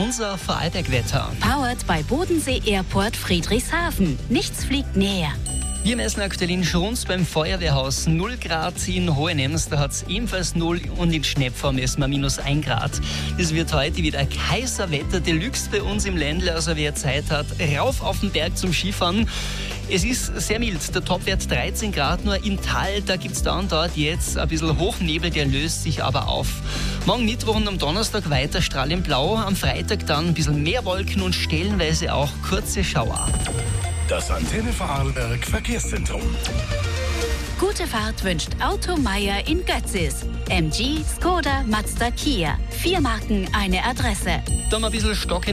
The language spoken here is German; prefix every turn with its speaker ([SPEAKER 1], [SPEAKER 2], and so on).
[SPEAKER 1] unser Vorarlberg-Wetter.
[SPEAKER 2] Powered bei Bodensee Airport Friedrichshafen. Nichts fliegt näher.
[SPEAKER 1] Wir messen aktuell in Schrunz beim Feuerwehrhaus 0 Grad, in Hohenems, da hat es ebenfalls 0 und in Schnepfer messen wir -1 Grad. Es wird heute wieder Kaiserwetter Deluxe bei uns im Ländle, also wer Zeit hat, rauf auf den Berg zum Skifahren. Es ist sehr mild, der Topwert 13 Grad, nur im Tal, da gibt es da und dort jetzt ein bisschen Hochnebel, der löst sich aber auf. Morgen Mittwoch und am Donnerstag weiter strahlend blau, am Freitag dann ein bisschen mehr Wolken und stellenweise auch kurze Schauer.
[SPEAKER 3] Das Antenne Vorarlberg Verkehrszentrum.
[SPEAKER 2] Gute Fahrt wünscht Auto Meier in Götzis. MG, Skoda, Mazda, Kia. 4 Marken, eine Adresse.
[SPEAKER 1] Da haben wir ein bisschen Stock